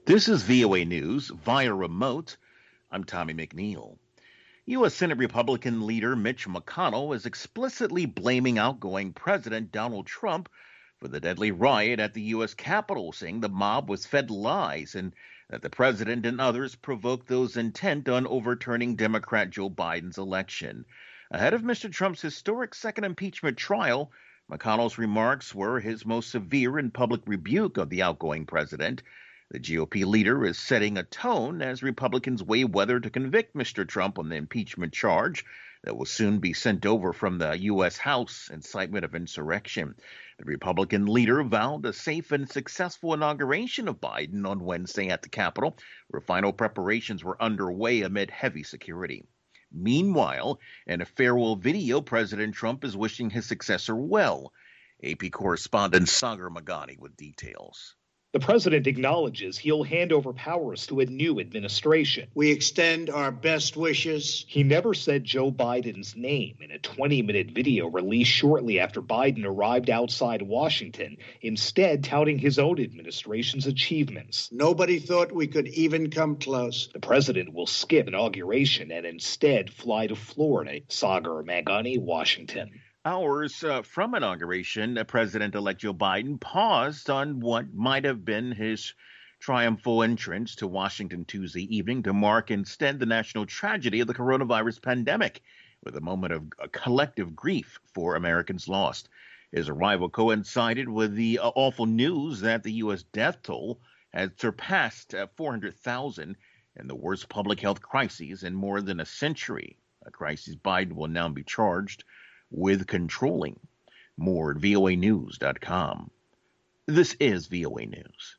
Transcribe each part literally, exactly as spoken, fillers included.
This is V O A News via remote. I'm Tommy McNeil. U S. Senate Republican leader Mitch McConnell is explicitly blaming outgoing President Donald Trump for the deadly riot at the U S. Capitol, saying the mob was fed lies and that the president and others provoked those intent on overturning Democrat Joe Biden's election. Ahead of Mister Trump's historic second impeachment trial, McConnell's remarks were his most severe and public rebuke of the outgoing president. The G O P leader is setting a tone as Republicans weigh whether to convict Mister Trump on the impeachment charge that will soon be sent over from the U S. House, incitement of insurrection. The Republican leader vowed a safe and successful inauguration of Biden on Wednesday at the Capitol, where final preparations were underway amid heavy security. Meanwhile, in a farewell video, President Trump is wishing his successor well. A P correspondent Sagar Magani with details. The president acknowledges he'll hand over powers to a new administration. We extend our best wishes. He never said Joe Biden's name in a twenty-minute video released shortly after Biden arrived outside Washington, instead touting his own administration's achievements. Nobody thought we could even come close. The president will skip inauguration and instead fly to Florida. Sagar Magani, Washington. Hours uh, from inauguration, uh, President-elect Joe Biden paused on what might have been his triumphal entrance to Washington Tuesday evening to mark instead the national tragedy of the coronavirus pandemic, with a moment of uh, collective grief for Americans lost. His arrival coincided with the uh, awful news that the U S death toll had surpassed uh, four hundred thousand in the worst public health crises in more than a century, a crisis Biden will now be charged with controlling. More at V O A news dot com. This is V O A News.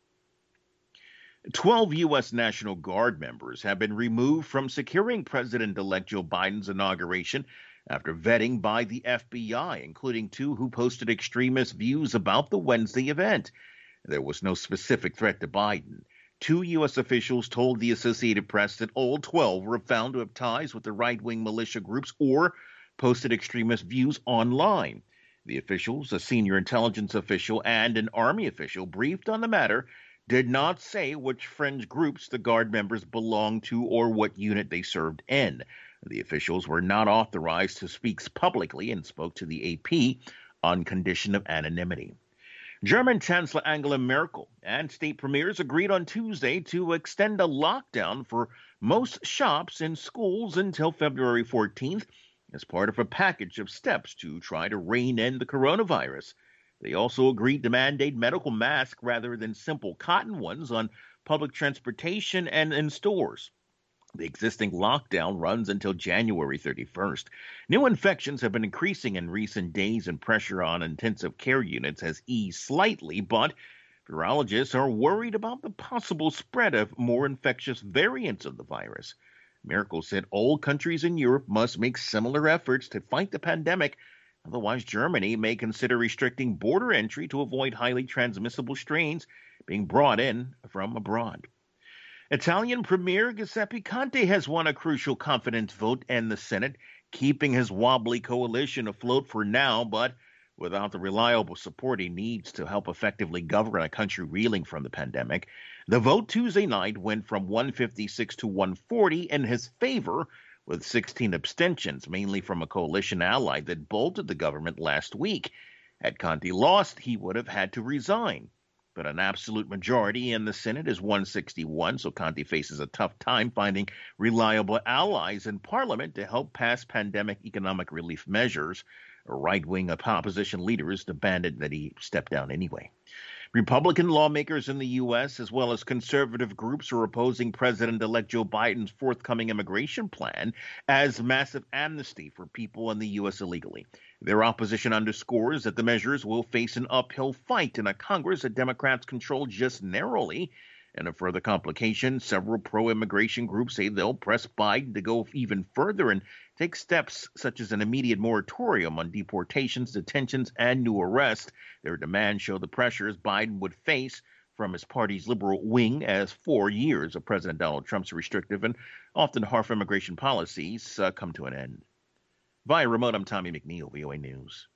Twelve U S. National Guard members have been removed from securing President-elect Joe Biden's inauguration after vetting by the F B I, including two who posted extremist views about the Wednesday event. There was no specific threat to Biden. Two U S officials told the Associated Press that all twelve were found to have ties with the right-wing militia groups or posted extremist views online. The officials, a senior intelligence official and an Army official briefed on the matter, did not say which fringe groups the Guard members belonged to or what unit they served in. The officials were not authorized to speak publicly and spoke to the A P on condition of anonymity. German Chancellor Angela Merkel and state premiers agreed on Tuesday to extend a lockdown for most shops and schools until February fourteenth, as part of a package of steps to try to rein in the coronavirus. They also agreed to mandate medical masks rather than simple cotton ones on public transportation and in stores. The existing lockdown runs until January thirty-first. New infections have been increasing in recent days and pressure on intensive care units has eased slightly, but virologists are worried about the possible spread of more infectious variants of the virus. Merkel said all countries in Europe must make similar efforts to fight the pandemic. Otherwise, Germany may consider restricting border entry to avoid highly transmissible strains being brought in from abroad. Italian Premier Giuseppe Conte has won a crucial confidence vote in the Senate, keeping his wobbly coalition afloat for now, but without the reliable support he needs to help effectively govern a country reeling from the pandemic. The vote Tuesday night went from one fifty-six to one forty in his favor, with sixteen abstentions, mainly from a coalition ally that bolted the government last week. Had Conte lost, he would have had to resign. But an absolute majority in the Senate is one sixty-one, so Conte faces a tough time finding reliable allies in Parliament to help pass pandemic economic relief measures. Right-wing opposition leaders demanded that he step down anyway. Republican lawmakers in the U S, as well as conservative groups, are opposing President-elect Joe Biden's forthcoming immigration plan as massive amnesty for people in the U S illegally. Their opposition underscores that the measures will face an uphill fight in a Congress that Democrats control just narrowly. In a further complication, several pro-immigration groups say they'll press Biden to go even further and take steps such as an immediate moratorium on deportations, detentions, and new arrests. Their demands show the pressures Biden would face from his party's liberal wing as four years of President Donald Trump's restrictive and often harsh immigration policies uh, come to an end. Via remote, I'm Tommy McNeil, V O A News.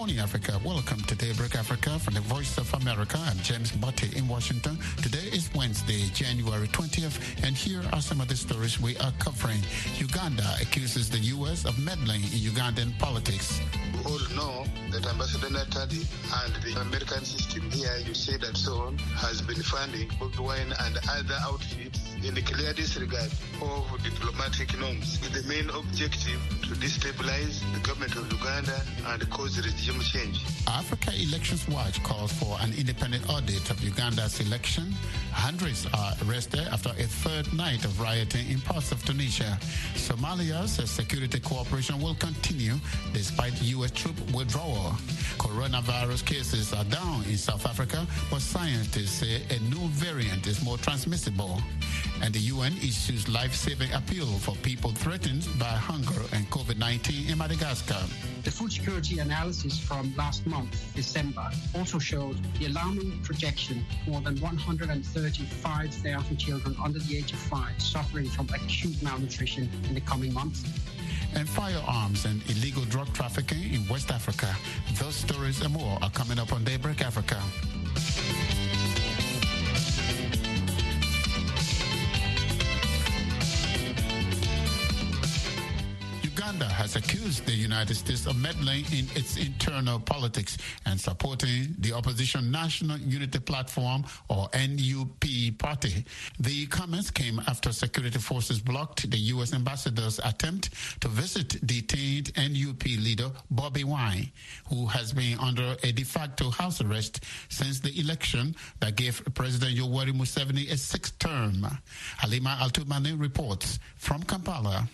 morning, Africa. Welcome to Daybreak Africa from the Voice of America. I'm James Botte in Washington. Today is Wednesday, January twentieth, and here are some of the stories we are covering. Uganda accuses the U S of meddling in Ugandan politics. We all know that Ambassador Natali and the American system here, you say that so on, has been funding Bobi Wine and other outfits in the clear disregard of diplomatic norms, with the main objective to destabilize the government of Uganda and cause regime change. Africa Elections Watch calls for an independent audit of Uganda's election. Hundreds are arrested after a third night of rioting in parts of Tunisia. Somalia says security cooperation will continue despite U S troop withdrawal. Coronavirus cases are down in South Africa, but scientists say a new variant is more transmissible. And the U N issues life-saving appeal for people threatened by hunger and COVID nineteen in Madagascar. The food security analysis from last month, December, also showed the alarming projection more than one hundred thirty-five thousand children under the age of five suffering from acute malnutrition in the coming months. And firearms and illegal drug trafficking in West Africa. Those stories and more are coming up on Daybreak Africa. Uganda has accused the United States of meddling in its internal politics and supporting the opposition National Unity Platform, or N U P party. The comments came after security forces blocked the U S ambassador's attempt to visit detained N U P leader Bobi Wine, who has been under a de facto house arrest since the election that gave President Yoweri Museveni a sixth term. Halima Altumani reports from Kampala.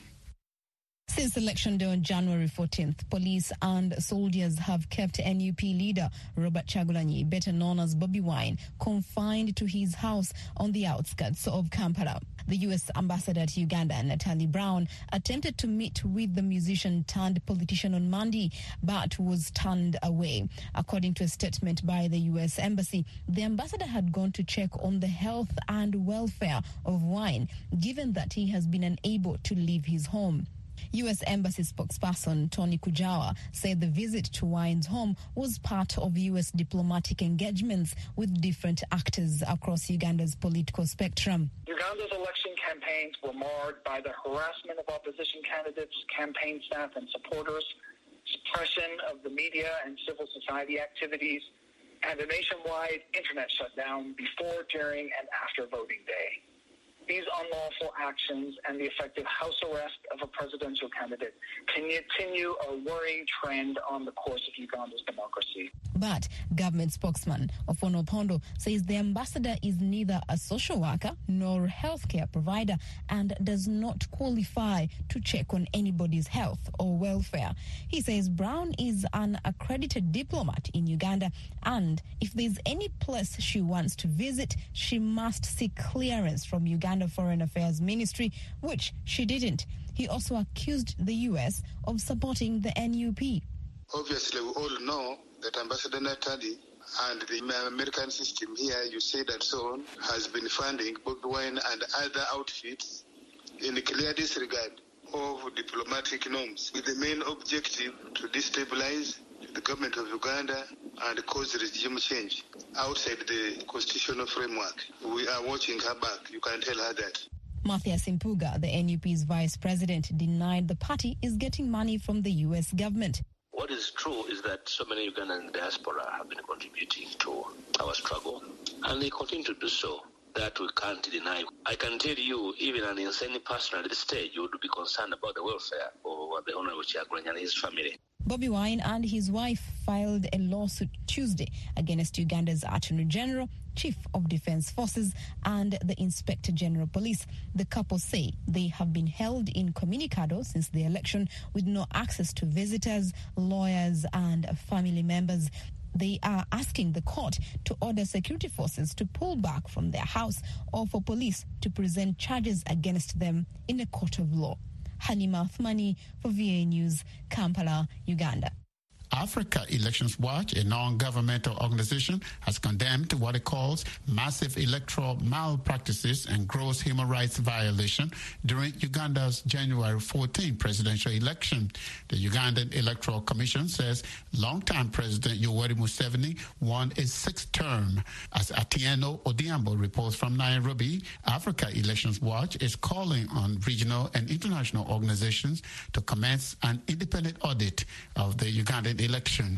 Since Election Day on January fourteenth, police and soldiers have kept N U P leader Robert Chagulanyi, better known as Bobi Wine, confined to his house on the outskirts of Kampala. The U S ambassador to Uganda, Natalie Brown, attempted to meet with the musician turned politician on Monday, but was turned away. According to a statement by the U S embassy, the ambassador had gone to check on the health and welfare of Wine, given that he has been unable to leave his home. U S Embassy spokesperson Tony Kujawa said the visit to Wine's home was part of U S diplomatic engagements with different actors across Uganda's political spectrum. Uganda's election campaigns were marred by the harassment of opposition candidates, campaign staff and supporters, suppression of the media and civil society activities, and a nationwide internet shutdown before, during, and after voting day. These unlawful actions and the effective house arrest of a presidential candidate continue a worrying trend on the course of Uganda's democracy. But government spokesman Ofono Opondo says the ambassador is neither a social worker nor a healthcare provider and does not qualify to check on anybody's health or welfare. He says Brown is an accredited diplomat in Uganda, and if there's any place she wants to visit, she must seek clearance from Uganda Foreign Affairs Ministry, which she didn't. He also accused the U S of supporting the N U P. Obviously, we all know that Ambassador Natali and the American system here, you say that so on, has been funding Bobi Wine and other outfits in clear disregard of diplomatic norms, with the main objective to destabilize the government of Uganda and cause regime change outside the constitutional framework. We are watching her back. You can tell her that. Mathias Impuga, the N U P's vice president, denied the party is getting money from the U S government. What is true is that so many Ugandan diaspora have been contributing to our struggle, and they continue to do so. That we can't deny. I can tell you, even an insane person at this stage would be concerned about the welfare of the Honorable Chagulanyi and his family. Bobi Wine and his wife filed a lawsuit Tuesday against Uganda's Attorney General, Chief of Defense Forces, and the Inspector General Police. The couple say they have been held incommunicado since the election, with no access to visitors, lawyers, and family members. They are asking the court to order security forces to pull back from their house or for police to present charges against them in a court of law. Halima Athmani for V A News, Kampala, Uganda. Africa Elections Watch, a non-governmental organization, has condemned what it calls massive electoral malpractices and gross human rights violation during Uganda's January fourteenth presidential election. The Ugandan Electoral Commission says longtime President Yoweri Museveni won his sixth term. As Atieno Odiambo reports from Nairobi, Africa Elections Watch is calling on regional and international organizations to commence an independent audit of the Ugandan election.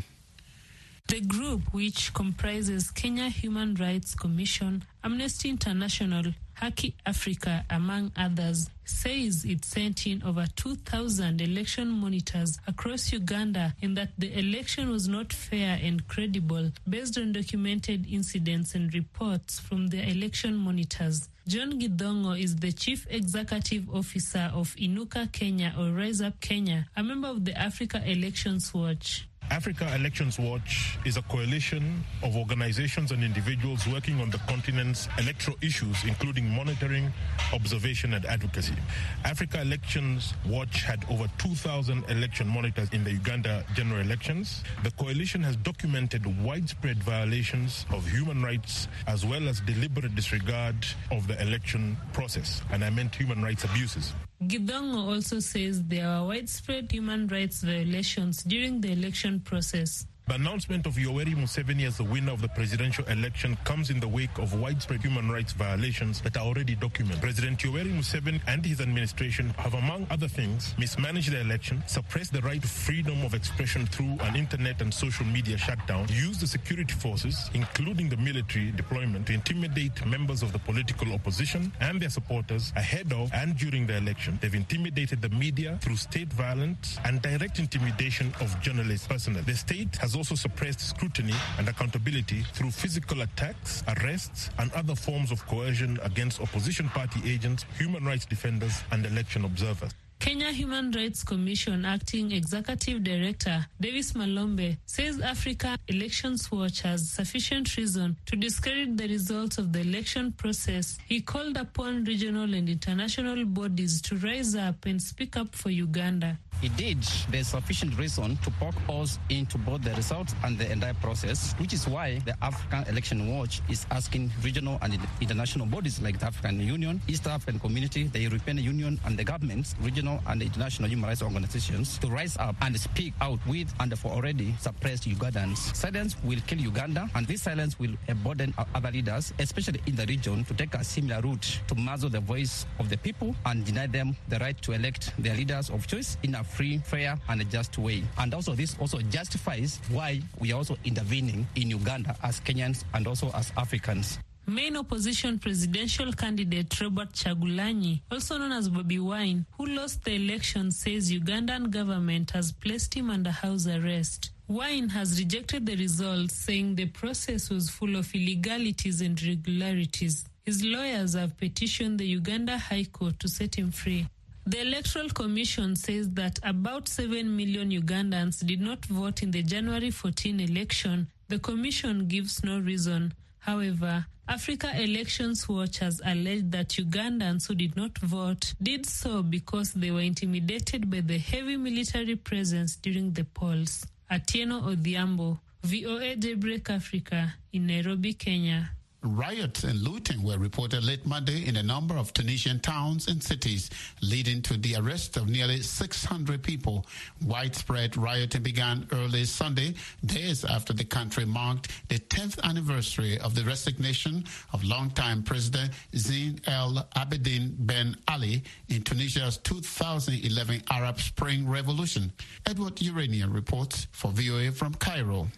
The group, which comprises Kenya Human Rights Commission, Amnesty International, Haki Africa, among others, says it sent in over two thousand election monitors across Uganda and that the election was not fair and credible based on documented incidents and reports from the election monitors. John Gidongo is the Chief Executive Officer of Inuka Kenya, or Rise Up Kenya, a member of the Africa Elections Watch. Africa Elections Watch is a coalition of organizations and individuals working on the continent's electoral issues, including monitoring, observation, and advocacy. Africa Elections Watch had over two thousand election monitors in the Uganda general elections. The coalition has documented widespread violations of human rights as well as deliberate disregard of the election process, and I meant human rights abuses. Gidongo also says there were widespread human rights violations during the election process. The announcement of Yoweri Museveni as the winner of the presidential election comes in the wake of widespread human rights violations that are already documented. President Yoweri Museveni and his administration have, among other things, mismanaged the election, suppressed the right to freedom of expression through an internet and social media shutdown, used the security forces, including the military deployment, to intimidate members of the political opposition and their supporters ahead of and during the election. They've intimidated the media through state violence and direct intimidation of journalists personally. The state has also suppressed scrutiny and accountability through physical attacks, arrests, and other forms of coercion against opposition party agents, human rights defenders, and election observers. Kenya Human Rights Commission Acting Executive Director Davis Malombe says Africa Elections Watch has sufficient reason to discredit the results of the election process. He called upon regional and international bodies to rise up and speak up for Uganda. Indeed, there's sufficient reason to poke holes into both the results and the entire process, which is why the African Election Watch is asking regional and international bodies like the African Union, East African Community, the European Union, and the governments, regional and international human rights organizations, to rise up and speak out with and for already suppressed Ugandans. Silence will kill Uganda, and this silence will embolden other leaders, especially in the region, to take a similar route to muzzle the voice of the people and deny them the right to elect their leaders of choice in a free, fair, and a just way. And also this also justifies why we are also intervening in Uganda as Kenyans and also as Africans. Main opposition presidential candidate Robert Chagulanyi, also known as Bobi Wine, who lost the election, says Ugandan government has placed him under house arrest. Wine has rejected the results, saying the process was full of illegalities and irregularities. His lawyers have petitioned the Uganda High Court to set him free. The Electoral Commission says that about seven million Ugandans did not vote in the January fourteenth election. The commission gives no reason. However, Africa Elections Watch has alleged that Ugandans who did not vote did so because they were intimidated by the heavy military presence during the polls. Atieno Odiambo, V O A Daybreak Africa, in Nairobi, Kenya. Riots and looting were reported late Monday in a number of Tunisian towns and cities, leading to the arrest of nearly six hundred people. Widespread rioting began early Sunday, days after the country marked the tenth anniversary of the resignation of longtime President Zine El Abidine Ben Ali in Tunisia's two thousand eleven Arab Spring Revolution. Edward Urania reports for V O A from Cairo.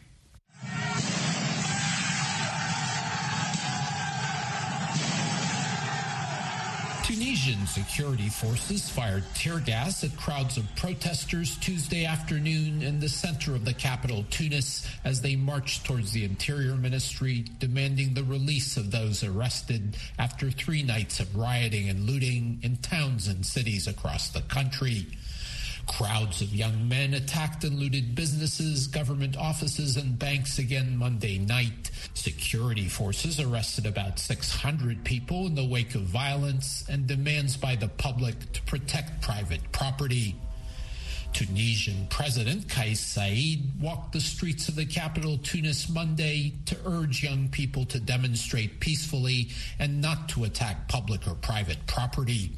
Tunisian security forces fired tear gas at crowds of protesters Tuesday afternoon in the center of the capital, Tunis, as they marched towards the Interior Ministry, demanding the release of those arrested after three nights of rioting and looting in towns and cities across the country. Crowds of young men attacked and looted businesses, government offices, and banks again Monday night. Security forces arrested about six hundred people in the wake of violence and demands by the public to protect private property. Tunisian President Kais Saied walked the streets of the capital Tunis Monday to urge young people to demonstrate peacefully and not to attack public or private property.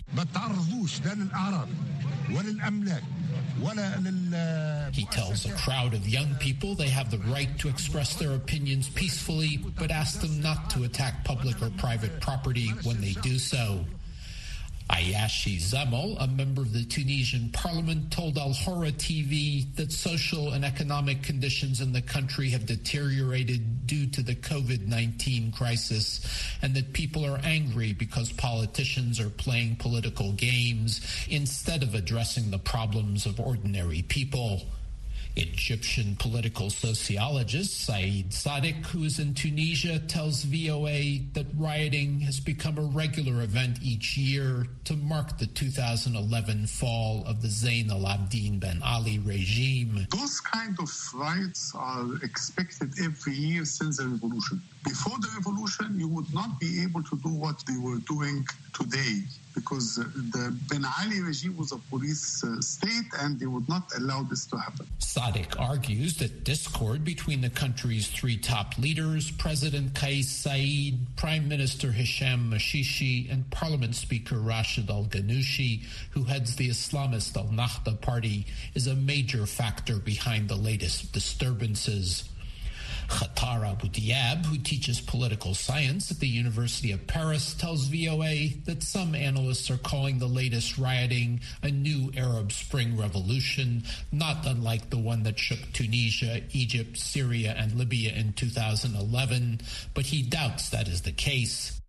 He tells a crowd of young people they have the right to express their opinions peacefully, but asks them not to attack public or private property when they do so. Ayashi Zemel, a member of the Tunisian parliament, told Al Hora T V that social and economic conditions in the country have deteriorated due to the COVID nineteen crisis, and that people are angry because politicians are playing political games instead of addressing the problems of ordinary people. Egyptian political sociologist Saeed Sadiq, who is in Tunisia, tells V O A that rioting has become a regular event each year to mark the two thousand eleven fall of the Zayn al-Abidine Ben Ali regime. Those kind of riots are expected every year since the revolution. Before the revolution, you would not be able to do what they were doing today, because the Ben Ali regime was a police uh, state and they would not allow this to happen. Sadiq argues that discord between the country's three top leaders, President Kais Saied, Prime Minister Hisham Mashishi, and Parliament Speaker Rashid Al-Ghanouchi, who heads the Islamist Al-Nahda party, is a major factor behind the latest disturbances. Khatar Abu Diab, who teaches political science at the University of Paris, tells V O A that some analysts are calling the latest rioting a new Arab Spring revolution, not unlike the one that shook Tunisia, Egypt, Syria, and Libya in two thousand eleven, but he doubts that is the case.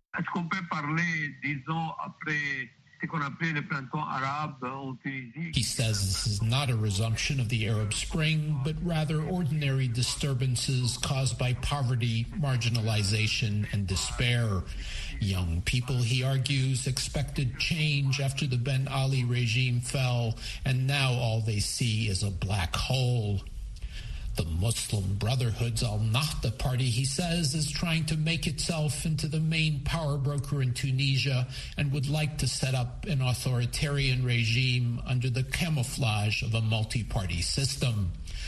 He says this is not a resumption of the Arab Spring, but rather ordinary disturbances caused by poverty, marginalization, and despair. Young people, he argues, expected change after the Ben Ali regime fell, and now all they see is a black hole. The Muslim Brotherhood's Al-Nahda party, he says, is trying to make itself into the main power broker in Tunisia and would like to set up an authoritarian regime under the camouflage of a multi-party system.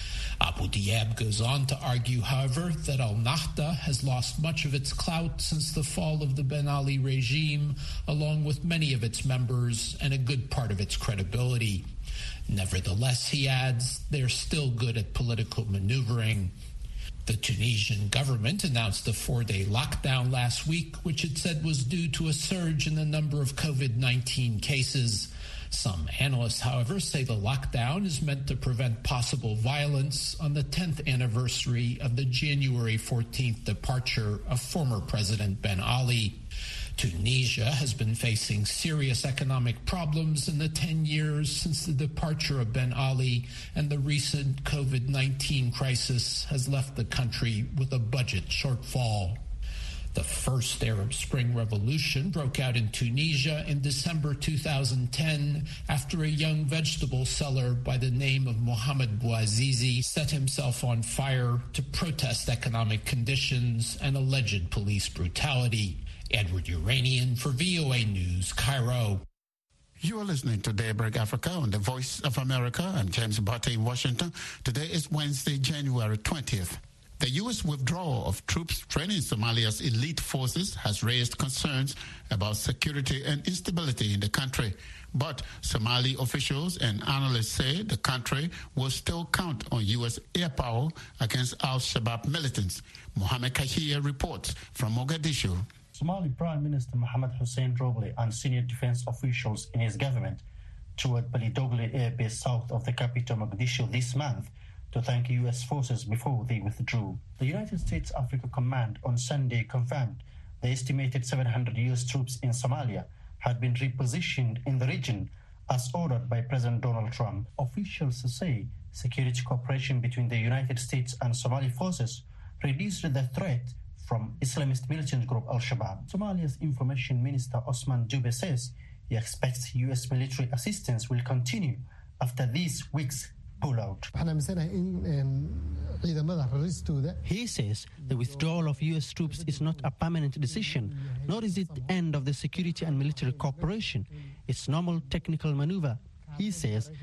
Abu Diab goes on to argue, however, that Al-Nahda has lost much of its clout since the fall of the Ben Ali regime, along with many of its members and a good part of its credibility. Nevertheless, he adds, they're still good at political maneuvering. The Tunisian government announced a four-day lockdown last week, which it said was due to a surge in the number of COVID nineteen cases. Some analysts, however, say the lockdown is meant to prevent possible violence on the tenth anniversary of the January fourteenth departure of former President Ben Ali. Tunisia has been facing serious economic problems in the ten years since the departure of Ben Ali, and the recent COVID nineteen crisis has left the country with a budget shortfall. The first Arab Spring Revolution broke out in Tunisia in December two thousand ten after a young vegetable seller by the name of Mohamed Bouazizi set himself on fire to protest economic conditions and alleged police brutality. Edward Uranian for V O A News, Cairo. You are listening to Daybreak Africa on the Voice of America. I'm James Botte in Washington. Today is Wednesday, January twentieth. The U S withdrawal of troops training Somalia's elite forces has raised concerns about security and instability in the country. But Somali officials and analysts say the country will still count on U S air power against al-Shabaab militants. Mohamed Kahir reports from Mogadishu. Somali Prime Minister Mohamed Hussein Roble and senior defense officials in his government toured Balidogli Air Base south of the capital Mogadishu this month to thank U S forces before they withdrew. The United States Africa Command on Sunday confirmed the estimated seven hundred U S troops in Somalia had been repositioned in the region as ordered by President Donald Trump. Officials say security cooperation between the United States and Somali forces reduced the threat from Islamist militant group Al-Shabaab. Somalia's Information Minister Osman Jube says he expects U S military assistance will continue after this week's pullout. He says the withdrawal of U S troops is not a permanent decision, nor is it the end of the security and military cooperation. It's normal technical maneuver. He says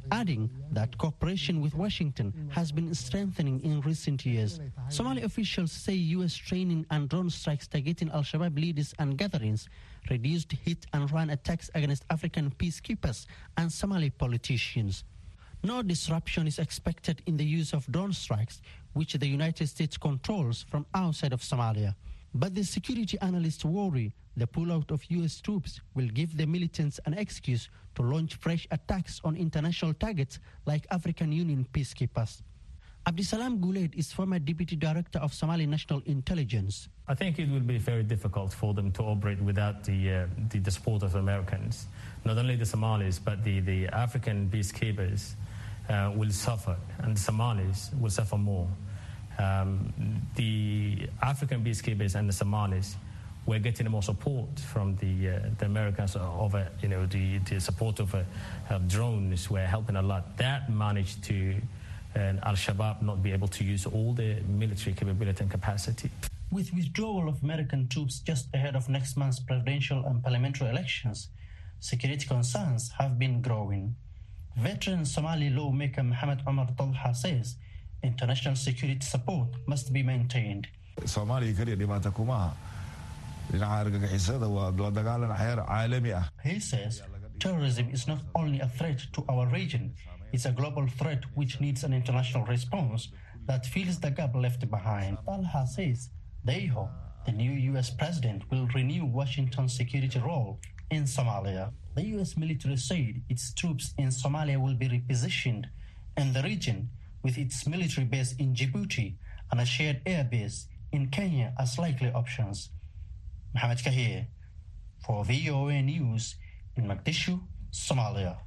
adding that cooperation with Washington has been strengthening in recent years. Somali officials say U S training and drone strikes targeting al-Shabaab leaders and gatherings reduced hit-and-run attacks against African peacekeepers and Somali politicians. No disruption is expected in the use of drone strikes, which the United States controls from outside of Somalia. But the security analysts worry the pullout of U S troops will give the militants an excuse to launch fresh attacks on international targets like African Union peacekeepers. Abdisalam Guled is former Deputy Director of Somali National Intelligence. I think it will be very difficult for them to operate without the, uh, the, the support of Americans. Not only the Somalis, but the, the African peacekeepers uh, will suffer, and the Somalis will suffer more. Um, the African peacekeepers and the Somalis were getting more support from the uh, the Americans over, you know, the, the support of, uh, of drones were helping a lot. That managed to uh, Al-Shabaab not be able to use all the military capability and capacity. With withdrawal of American troops just ahead of next month's presidential and parliamentary elections, security concerns have been growing. Veteran Somali lawmaker Mohamed Omar Talha says international security support must be maintained. Somalia kaliya dhibaato kuma aha. Dhinaca argagixisada waa la dagaalan xeer caalami ah. He says terrorism is not only a threat to our region, it's a global threat which needs an international response that fills the gap left behind. Talha says they hope the new U S president will renew Washington's security role in Somalia. The U S military said its troops in Somalia will be repositioned in the region, with its military base in Djibouti and a shared air base in Kenya as likely options. Mohamed Kahir for V O A News in Mogadishu, Somalia.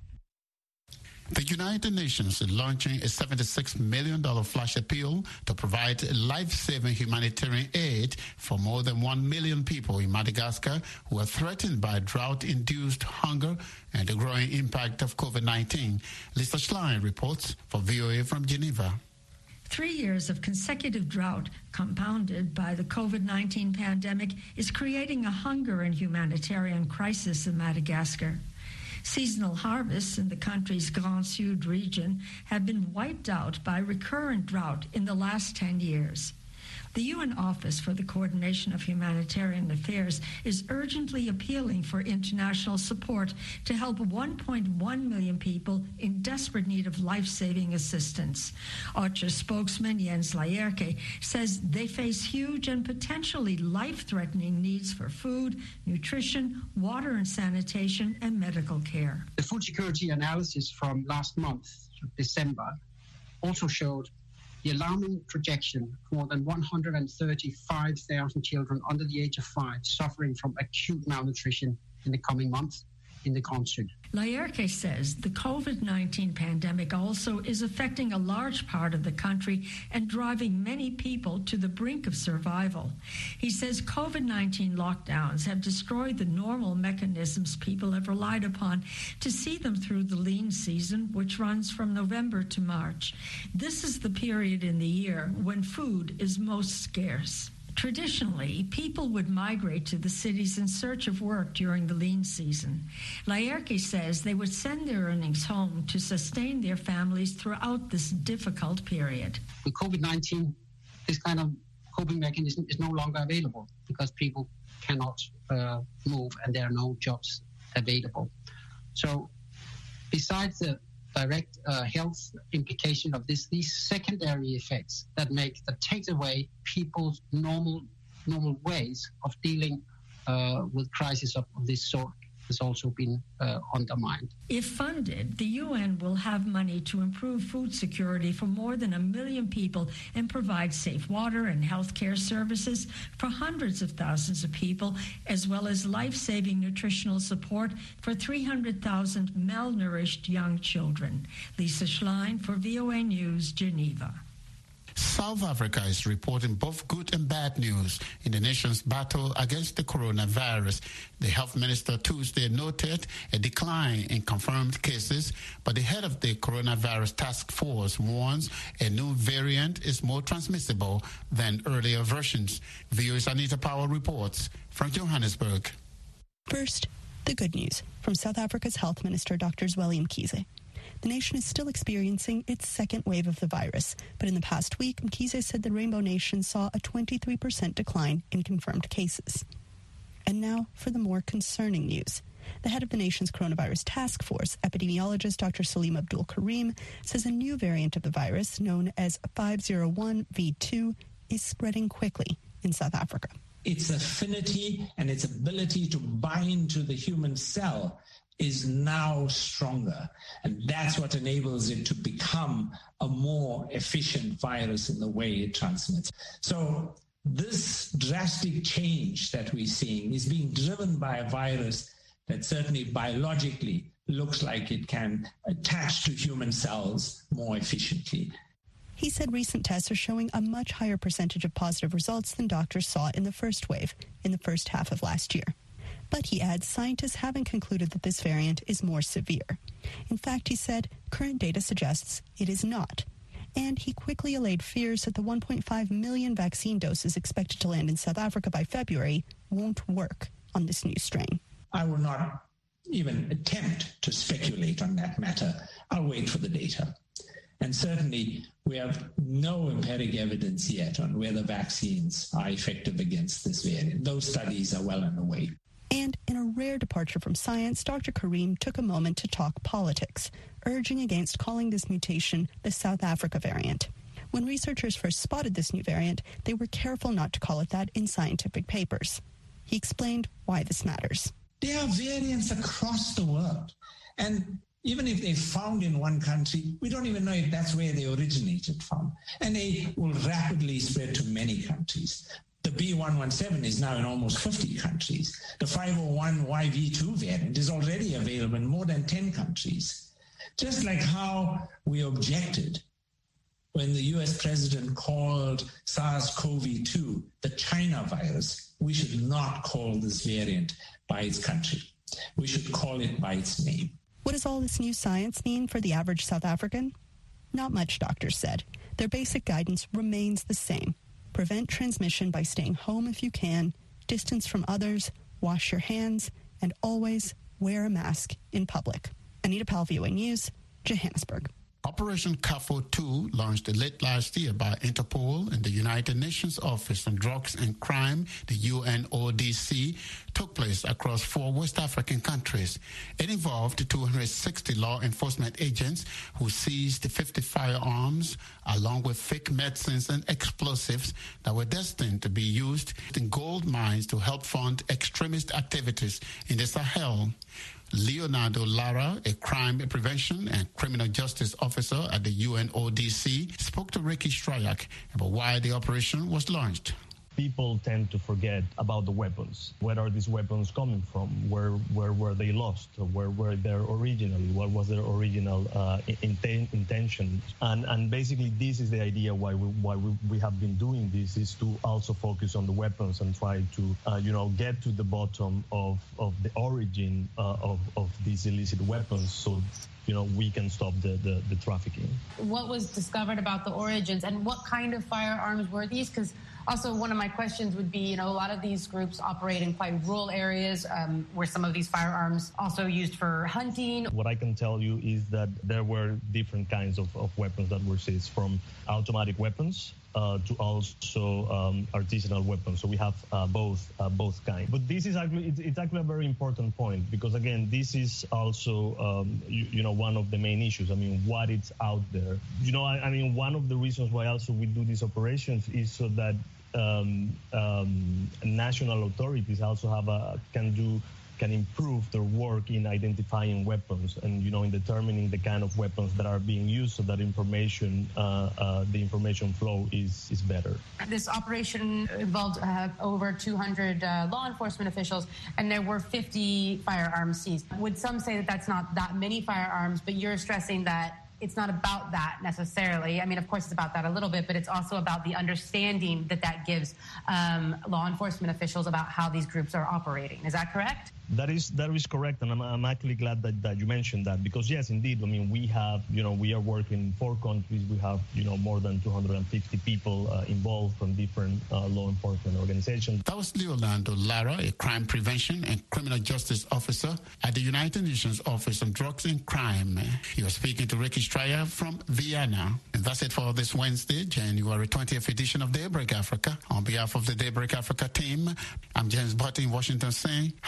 The United Nations is launching a seventy-six million dollars flash appeal to provide life-saving humanitarian aid for more than one million people in Madagascar who are threatened by drought-induced hunger and the growing impact of COVID nineteen. Lisa Schlein reports for V O A from Geneva. Three years of consecutive drought, compounded by the COVID nineteen pandemic, is creating a hunger and humanitarian crisis in Madagascar. Seasonal harvests in the country's Grand Sud region have been wiped out by recurrent drought in the last ten years. The U N Office for the Coordination of Humanitarian Affairs is urgently appealing for international support to help one point one million people in desperate need of life-saving assistance. OCHA spokesman Jens Laerke says they face huge and potentially life-threatening needs for food, nutrition, water and sanitation, and medical care. The food security analysis from last month, December, also showed the alarming projection of more than one hundred thirty-five thousand children under the age of five suffering from acute malnutrition in the coming months in the Grand Sud. Laerke says the COVID nineteen pandemic also is affecting a large part of the country and driving many people to the brink of survival. He says COVID nineteen lockdowns have destroyed the normal mechanisms people have relied upon to see them through the lean season, which runs from November to March. This is the period in the year when food is most scarce. Traditionally, people would migrate to the cities in search of work during the lean season. Laerke says they would send their earnings home to sustain their families throughout this difficult period. With COVID nineteen, this kind of coping mechanism is no longer available because people cannot uh, move and there are no jobs available. So besides the direct uh, health implication of this, these secondary effects that make that takes away people's normal normal ways of dealing uh, with crises of, of this sort has also been uh, undermined. If funded, the U N will have money to improve food security for more than a million people and provide safe water and health care services for hundreds of thousands of people, as well as life-saving nutritional support for three hundred thousand malnourished young children. Lisa Schlein for V O A News, Geneva. South Africa is reporting both good and bad news in the nation's battle against the coronavirus. The health minister Tuesday noted a decline in confirmed cases, but the head of the coronavirus task force warns a new variant is more transmissible than earlier versions. V O A's Anita Powell reports from Johannesburg. First, the good news from South Africa's Health Minister Doctor Zweli Mkhize. The nation is still experiencing its second wave of the virus, but in the past week, Mkhize said the Rainbow Nation saw a twenty-three percent decline in confirmed cases. And now for the more concerning news. The head of the nation's coronavirus task force, epidemiologist Doctor Salim Abdul Karim, says a new variant of the virus, known as five oh one V two, is spreading quickly in South Africa. Its affinity and its ability to bind to the human cell is now stronger. And that's what enables it to become a more efficient virus in the way it transmits. So this drastic change that we're seeing is being driven by a virus that certainly biologically looks like it can attach to human cells more efficiently. He said recent tests are showing a much higher percentage of positive results than doctors saw in the first wave, in the first half of last year. But he adds scientists haven't concluded that this variant is more severe. In fact, he said, current data suggests it is not. And he quickly allayed fears that the one point five million vaccine doses expected to land in South Africa by February won't work on this new strain. I will not even attempt to speculate on that matter. I'll wait for the data. And certainly, we have no empiric evidence yet on whether vaccines are effective against this variant. Those studies are well underway. And in a rare departure from science, Doctor Karim took a moment to talk politics, urging against calling this mutation the South Africa variant. When researchers first spotted this new variant, they were careful not to call it that in scientific papers. He explained why this matters. There are variants across the world. And even if they're found in one country, we don't even know if that's where they originated from. And they will rapidly spread to many countries. The B one one seven is now in almost fifty countries. The five oh one Y V two variant is already available in more than ten countries. Just like how we objected when the U S president called SARS-C o V two the China virus, we should not call this variant by its country. We should call it by its name. What does all this new science mean for the average South African? Not much, doctors said. Their basic guidance remains the same. Prevent transmission by staying home if you can, distance from others, wash your hands, and always wear a mask in public. Anita Powell, V O A News, Johannesburg. Operation CAFO two, launched late last year by Interpol and the United Nations Office on Drugs and Crime, the U N O D C, took place across four West African countries. It involved two hundred sixty law enforcement agents who seized fifty firearms, along with fake medicines and explosives that were destined to be used in gold mines to help fund extremist activities in the Sahel. Leonardo Lara, a crime prevention and criminal justice officer at the U N O D C, spoke to Ricky Stryak about why the operation was launched. People tend to forget about the weapons. Where are these weapons coming from? Where where were they lost? Where were they originally? What was their original uh, inten- intention? And and basically, this is the idea why we why we, we have been doing this, is to also focus on the weapons and try to uh, you know get to the bottom of of the origin uh, of of these illicit weapons, so you know we can stop the, the the trafficking. What was discovered about the origins, and what kind of firearms were these? Because also, one of my questions would be, you know, a lot of these groups operate in quite rural areas um, where some of these firearms also used for hunting. What I can tell you is that there were different kinds of, of weapons that were seized, from automatic weapons uh, to also um, artisanal weapons. So we have uh, both uh, both kinds. But this is actually it's, it's actually a very important point, because again, this is also um, you, you know one of the main issues. I mean, what is out there. You know, I, I mean, one of the reasons why also we do these operations is so that um, um, national authorities also have a can do. can improve their work in identifying weapons and, you know, in determining the kind of weapons that are being used, so that information, uh, uh, the information flow is, is better. This operation involved uh, over two hundred uh, law enforcement officials, and there were fifty firearms seized. Would some say that that's not that many firearms, but you're stressing that it's not about that necessarily. I mean, of course, it's about that a little bit, but it's also about the understanding that that gives um, law enforcement officials about how these groups are operating. Is that correct? That is that is correct, and I'm, I'm actually glad that, that you mentioned that, because yes, indeed, I mean, we have, you know, we are working in four countries. We have, you know, more than two hundred fifty people uh, involved from different uh, law enforcement organizations. That was Leolando Lara, a crime prevention and criminal justice officer at the United Nations Office on Drugs and Crime. He was speaking to Ricky Straya from Vienna. And that's it for this Wednesday, January twentieth edition of Daybreak Africa. On behalf of the Daybreak Africa team, I'm James Butt in Washington saying,